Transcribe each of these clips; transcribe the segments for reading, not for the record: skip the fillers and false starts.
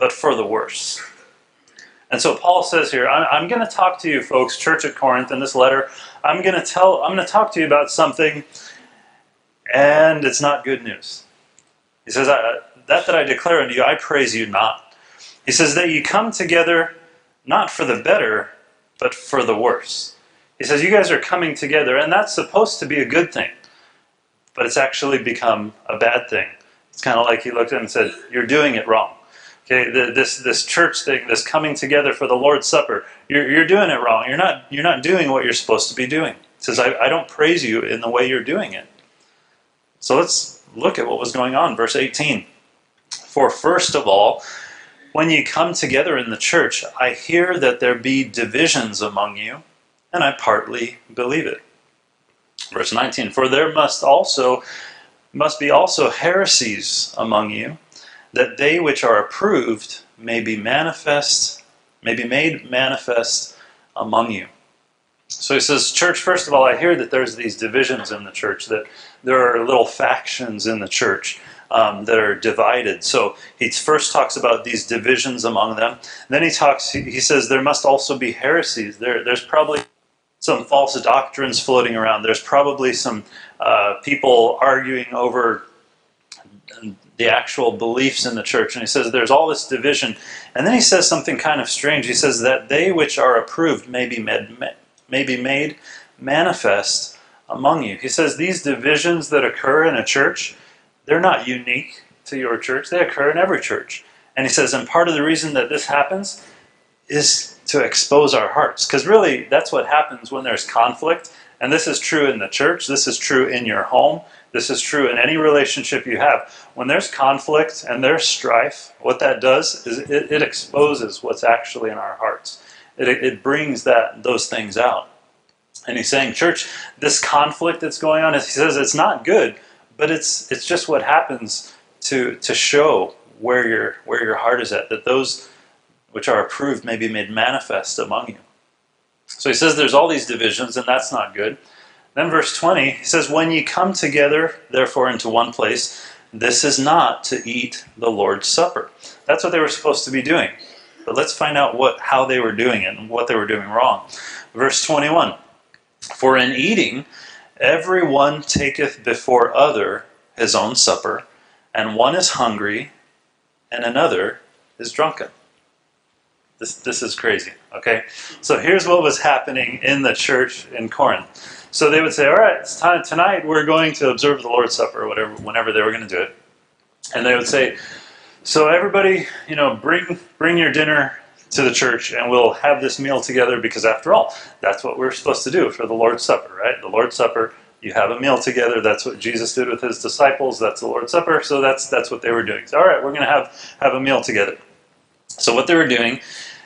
but for the worse. And so Paul says here, I'm going to talk to you folks, Church at Corinth, in this letter. I'm going to talk to you about something, and it's not good news. He says, that I declare unto you, I praise you not. He says that you come together not for the better, but for the worse. He says you guys are coming together, and that's supposed to be a good thing, but it's actually become a bad thing. It's kind of like he looked at him and said, you're doing it wrong. Okay, this church thing, this coming together for the Lord's Supper, you're doing it wrong. You're not doing what you're supposed to be doing. He says, I don't praise you in the way you're doing it. So let's look at what was going on. Verse 18. For first of all, when you come together in the church, I hear that there be divisions among you, and I partly believe it. Verse 19. For there must be also heresies among you, that they which are approved may be made manifest among you. So he says, church, first of all, I hear that there's these divisions in the church, that there are little factions in the church that are divided. So he first talks about these divisions among them. Then he says there must also be heresies. There's probably some false doctrines floating around. There's probably some people arguing over the actual beliefs in the church. And he says there's all this division. And then he says something kind of strange. He says that they which are approved may be made manifest among you. He says these divisions that occur in a church, they're not unique to your church. They occur in every church. And he says, and part of the reason that this happens is to expose our hearts. Because really, that's what happens when there's conflict. And this is true in the church. This is true in your home. This is true in any relationship you have. When there's conflict and there's strife, what that does is it exposes what's actually in our hearts. It brings those things out. And he's saying, church, this conflict that's going on, he says it's not good, but it's just what happens to show where your heart is at, that those which are approved may be made manifest among you. So he says there's all these divisions, and that's not good. Then verse 20, he says, when ye come together, therefore, into one place, this is not to eat the Lord's Supper. That's what they were supposed to be doing. But let's find out how they were doing it and what they were doing wrong. Verse 21, for in eating, every one taketh before other his own supper, and one is hungry, and another is drunken. This is crazy, okay? So here's what was happening in the church in Corinth. So they would say, all right, it's time tonight we're going to observe the Lord's Supper, or whenever they were going to do it. And they would say, so everybody, bring your dinner to the church and we'll have this meal together, because after all, that's what we're supposed to do for the Lord's Supper, right? The Lord's Supper, you have a meal together. That's what Jesus did with his disciples. That's the Lord's Supper. So that's what they were doing. So, all right, we're going to have a meal together. So what they were doing,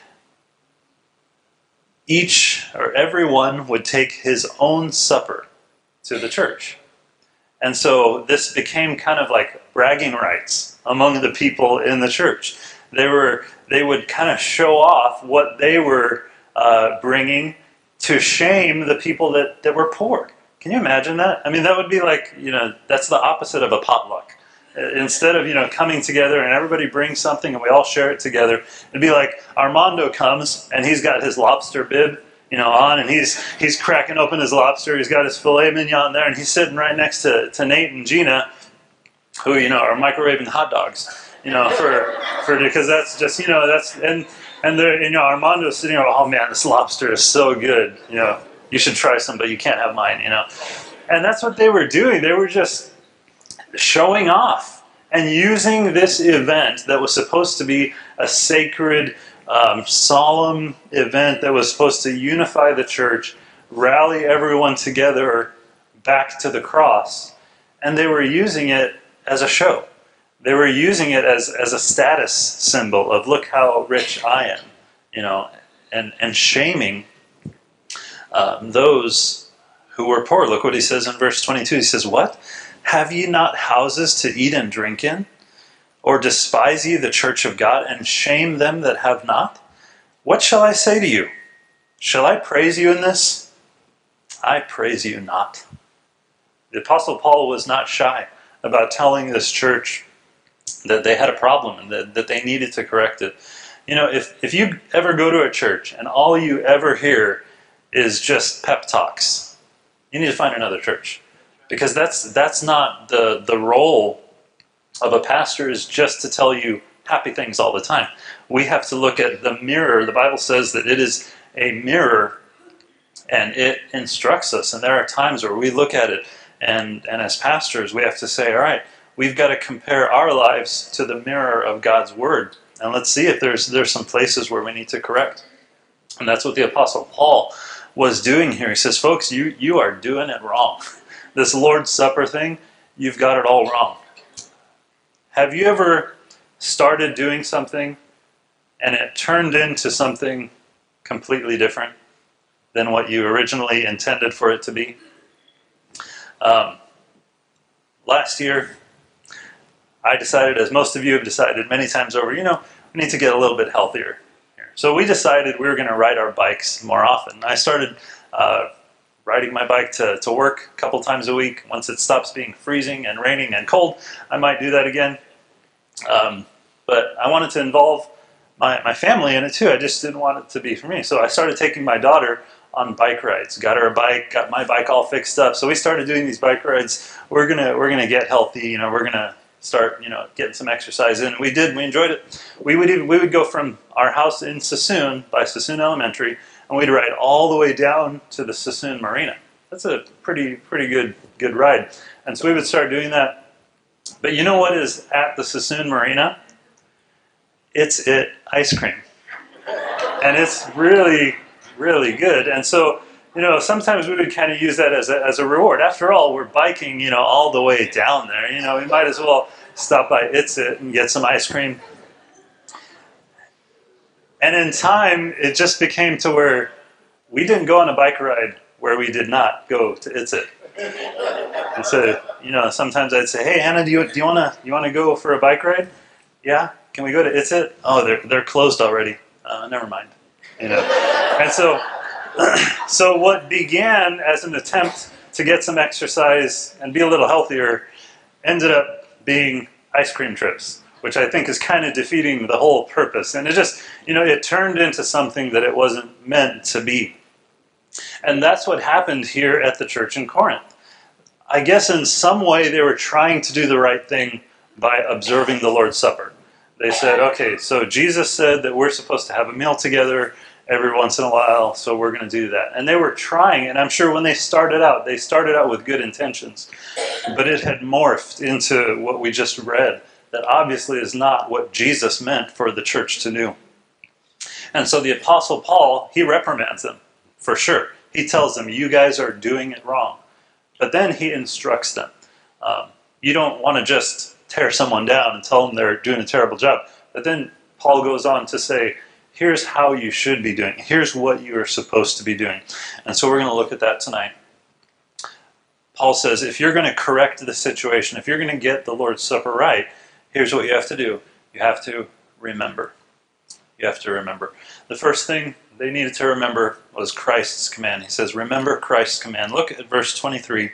everyone would take his own supper to the church. And so this became kind of like bragging rights among the people in the church. They would kind of show off what they were bringing to shame the people that were poor. Can you imagine that? I mean, that would be like, that's the opposite of a potluck. Instead of, coming together and everybody brings something and we all share it together, it'd be like Armando comes and he's got his lobster bib, on, and he's cracking open his lobster. He's got his filet mignon there, and he's sitting right next to Nate and Gina, who are microwaving hot dogs, because that's just and they're Armando's sitting there. Oh man, this lobster is so good. You should try some, but you can't have mine. And that's what they were doing. They were just showing off and using this event that was supposed to be a sacred, solemn event that was supposed to unify the church, rally everyone together back to the cross, and they were using it as a show. They were using it as a status symbol of look how rich I am, and shaming those who were poor. Look what he says in verse 22. He says, what? Have ye not houses to eat and drink in? Or despise ye the church of God, and shame them that have not? What shall I say to you? Shall I praise you in this? I praise you not. The Apostle Paul was not shy about telling this church that they had a problem and that they needed to correct it. You know, if you ever go to a church and all you ever hear is just pep talks, you need to find another church. Because that's not the role of a pastor, is just to tell you happy things all the time. We have to look at the mirror. The Bible says that it is a mirror and it instructs us. And there are times where we look at it and as pastors we have to say, all right, we've got to compare our lives to the mirror of God's Word. And let's see if there's some places where we need to correct. And that's what the Apostle Paul was doing here. He says, folks, you are doing it wrong. This Lord's Supper thing, you've got it all wrong. Have you ever started doing something and it turned into something completely different than what you originally intended for it to be? Last year, I decided, as most of you have decided many times over, we need to get a little bit healthier here. So we decided we were going to ride our bikes more often. I started riding my bike to work a couple times a week. Once it stops being freezing and raining and cold, I might do that again. But I wanted to involve my family in it too. I just didn't want it to be for me. So I started taking my daughter on bike rides. Got her a bike, got my bike all fixed up. So we started doing these bike rides. We're gonna get healthy. We're gonna start getting some exercise in. We did. We enjoyed it. We would go from our house in Sassoon by Sassoon Elementary, and we'd ride all the way down to the Sassoon Marina. That's a pretty good ride. And so we would start doing that. But you know what is at the Sassoon Marina? It's ice cream. And it's really, really good. And so, sometimes we would kind of use that as a reward. After all, we're biking, all the way down there. We might as well stop by It's It and get some ice cream. And in time, it just became to where we didn't go on a bike ride where we did not go to It's It. And so, sometimes I'd say, "Hey, Hannah, do you want to go for a bike ride?" "Yeah, can we go to It's It?" "Oh, they're closed already." Never mind. And so what began as an attempt to get some exercise and be a little healthier ended up being ice cream trips, which I think is kind of defeating the whole purpose. And it just, it turned into something that it wasn't meant to be. And that's what happened here at the church in Corinth. I guess in some way they were trying to do the right thing by observing the Lord's Supper. They said, okay, so Jesus said that we're supposed to have a meal together every once in a while, so we're going to do that. And they were trying, and I'm sure when they started out with good intentions. But it had morphed into what we just read, that obviously is not what Jesus meant for the church to do. And so the Apostle Paul, he reprimands them, for sure. He tells them, you guys are doing it wrong. But then he instructs them. You don't want to just tear someone down and tell them they're doing a terrible job. But then Paul goes on to say, here's how you should be doing. Here's what you are supposed to be doing. And so we're going to look at that tonight. Paul says, if you're going to correct the situation, if you're going to get the Lord's Supper right, here's what you have to do. You have to remember. You have to remember. The first thing they needed to remember was Christ's command. He says, remember Christ's command. Look at verse 23.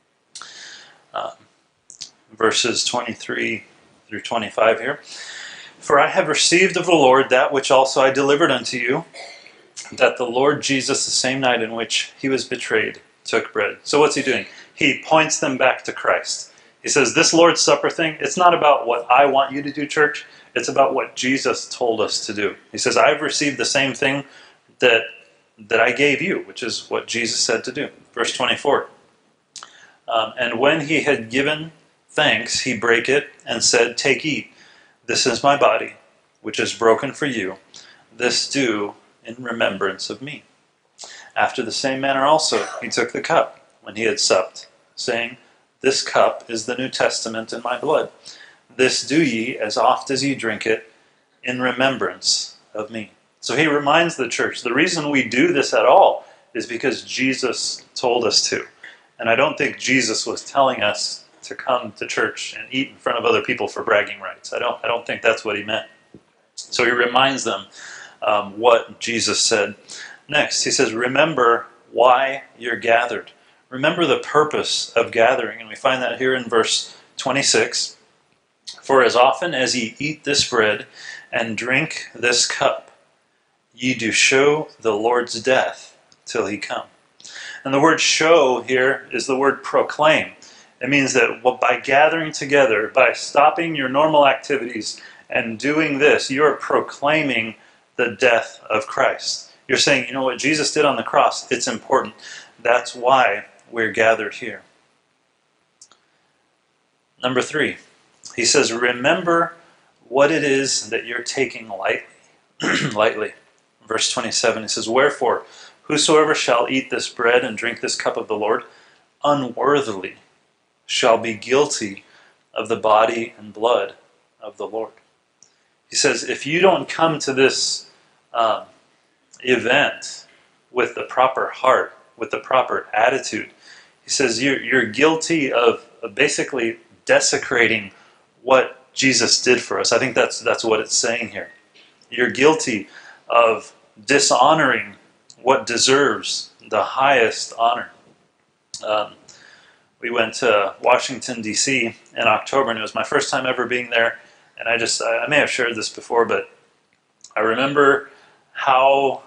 Verses 23 through 25 here. For I have received of the Lord that which also I delivered unto you, that the Lord Jesus, the same night in which he was betrayed, took bread. So what's he doing? He points them back to Christ. He says, this Lord's Supper thing, it's not about what I want you to do, church. It's about what Jesus told us to do. He says, I've received the same thing that I gave you, which is what Jesus said to do. Verse 24. And when he had given thanks, he brake it and said, take, eat. This is my body, which is broken for you. This do in remembrance of me. After the same manner also he took the cup when he had supped, saying, this cup is the New Testament in my blood. This do ye as oft as ye drink it in remembrance of me. So he reminds the church, the reason we do this at all is because Jesus told us to. And I don't think Jesus was telling us to come to church and eat in front of other people for bragging rights. I don't think that's what he meant. So he reminds them what Jesus said. Next, he says, remember why you're gathered. Remember the purpose of gathering. And we find that here in verse 26. For as often as ye eat this bread and drink this cup, ye do show the Lord's death till he come. And the word show here is the word proclaim. It means that by gathering together, by stopping your normal activities and doing this, you are proclaiming the death of Christ. You're saying, you know what Jesus did on the cross, it's important. That's why we're gathered here. Number 3, he says, remember what it is that you're taking lightly. Verse 27, he says, wherefore, whosoever shall eat this bread and drink this cup of the Lord unworthily shall be guilty of the body and blood of the Lord. He says, if you don't come to this event with the proper heart, with the proper attitude, he says you're guilty of basically desecrating what Jesus did for us. I think that's what it's saying here. You're guilty of dishonoring what deserves the highest honor. We went to Washington, D.C. in October, and it was my first time ever being there. And I may have shared this before, but I remember how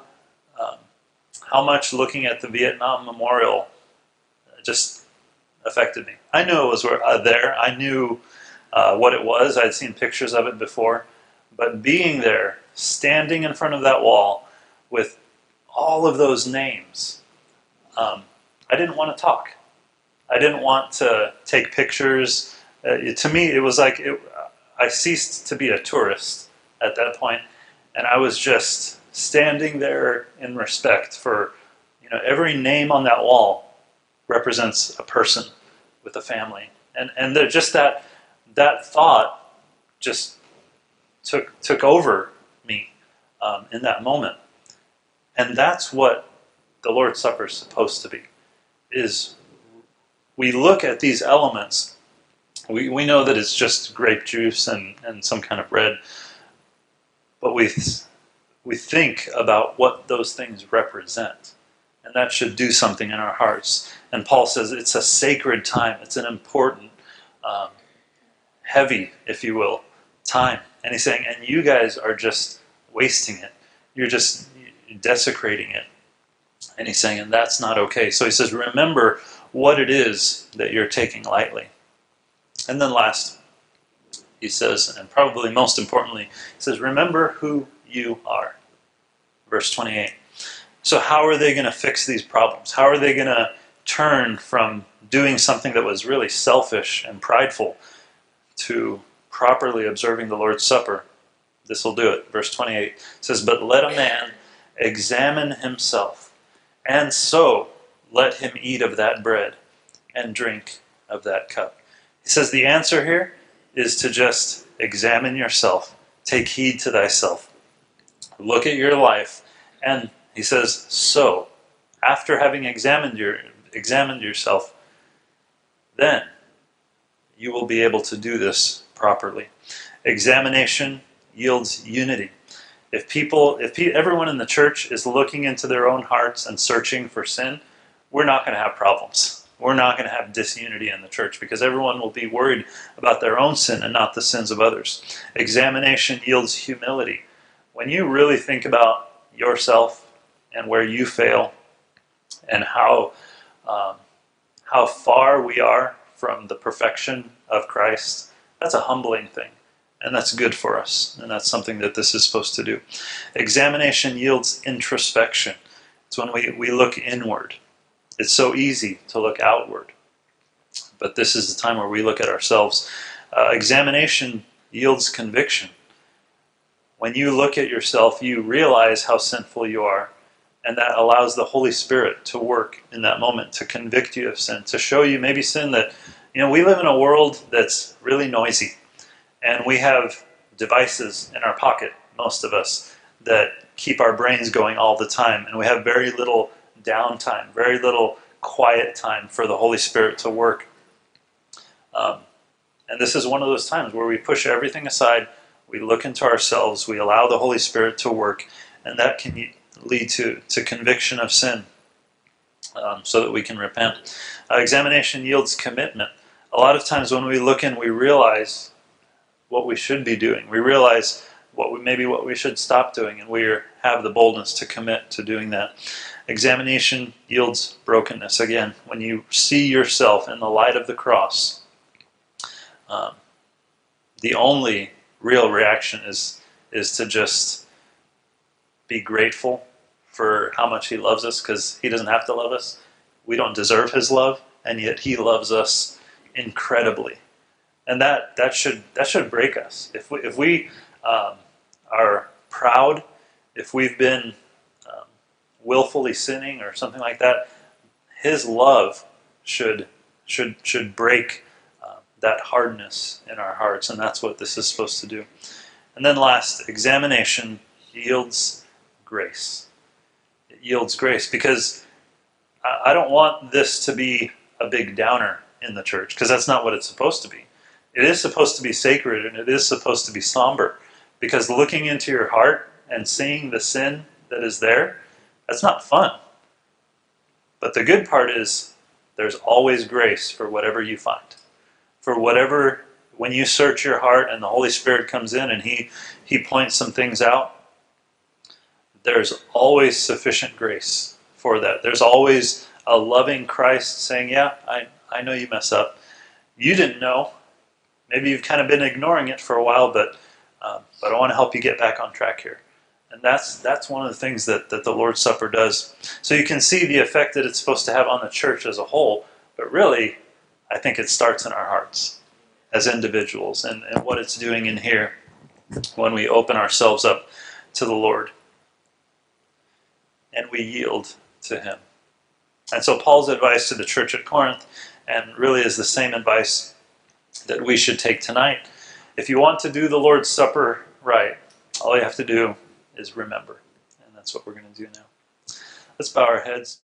much looking at the Vietnam Memorial just affected me. I knew it was there. I knew what it was. I'd seen pictures of it before. But being there, standing in front of that wall with all of those names, I didn't want to talk. I didn't want to take pictures. To me, it was like I ceased to be a tourist at that point, and I was just standing there in respect for, every name on that wall represents a person with a family, and just that thought just took over me in that moment, and that's what the Lord's Supper is supposed to be. Is we look at these elements. We know that it's just grape juice and some kind of bread, but we think about what those things represent, and that should do something in our hearts. And Paul says it's a sacred time. It's an important, heavy, if you will, time. And he's saying, and you guys are just wasting it. You're just desecrating it. And he's saying, and that's not okay. So he says, remember what it is that you're taking lightly. And then last, he says, and probably most importantly, he says, remember who you are. Verse 28. So how are they going to fix these problems? How are they going to turn from doing something that was really selfish and prideful to properly observing the Lord's Supper? This will do it. Verse 28 says, but let a man examine himself, and so let him eat of that bread and drink of that cup. He says the answer here is to just examine yourself. Take heed to thyself. Look at your life. And he says, so, after having examined yourself, then you will be able to do this properly. Examination yields unity. If everyone in the church is looking into their own hearts and searching for sin, we're not going to have problems. We're not going to have disunity in the church because everyone will be worried about their own sin and not the sins of others. Examination yields humility. When you really think about yourself and where you fail and how far we are from the perfection of Christ, that's a humbling thing. And that's good for us. And that's something that this is supposed to do. Examination yields introspection. It's when we look inward. It's so easy to look outward. But this is the time where we look at ourselves. Examination yields conviction. When you look at yourself, you realize how sinful you are. And that allows the Holy Spirit to work in that moment, to convict you of sin, to show you maybe sin that, we live in a world that's really noisy. And we have devices in our pocket, most of us, that keep our brains going all the time. And we have very little downtime, very little quiet time for the Holy Spirit to work. And this is one of those times where we push everything aside, we look into ourselves, we allow the Holy Spirit to work, and that can lead to conviction of sin so that we can repent. Examination yields commitment. A lot of times when we look in, we realize what we should be doing. We realize maybe what we should stop doing, and we have the boldness to commit to doing that. Examination yields brokenness. Again, when you see yourself in the light of the cross, the only real reaction is to just be grateful for how much he loves us, because he doesn't have to love us. We don't deserve his love, and yet he loves us incredibly. And that should break us. If we are proud, if we've been willfully sinning or something like that, his love should break that hardness in our hearts, and that's what this is supposed to do. And then last, examination yields grace. It yields grace, because I don't want this to be a big downer in the church, because that's not what it's supposed to be. It is supposed to be sacred, and it is supposed to be somber, because looking into your heart and seeing the sin that is there, that's not fun. But the good part is there's always grace for whatever you find. For whatever, when you search your heart and the Holy Spirit comes in and he points some things out, there's always sufficient grace for that. There's always a loving Christ saying, yeah, I know you mess up. You didn't know. Maybe you've kind of been ignoring it for a while, but I want to help you get back on track here. And that's one of the things that the Lord's Supper does. So you can see the effect that it's supposed to have on the church as a whole, but really, I think it starts in our hearts as individuals, and what it's doing in here when we open ourselves up to the Lord and we yield to him. And so Paul's advice to the church at Corinth, and really is the same advice that we should take tonight. If you want to do the Lord's Supper right, all you have to do is remember. And that's what we're going to do now. Let's bow our heads.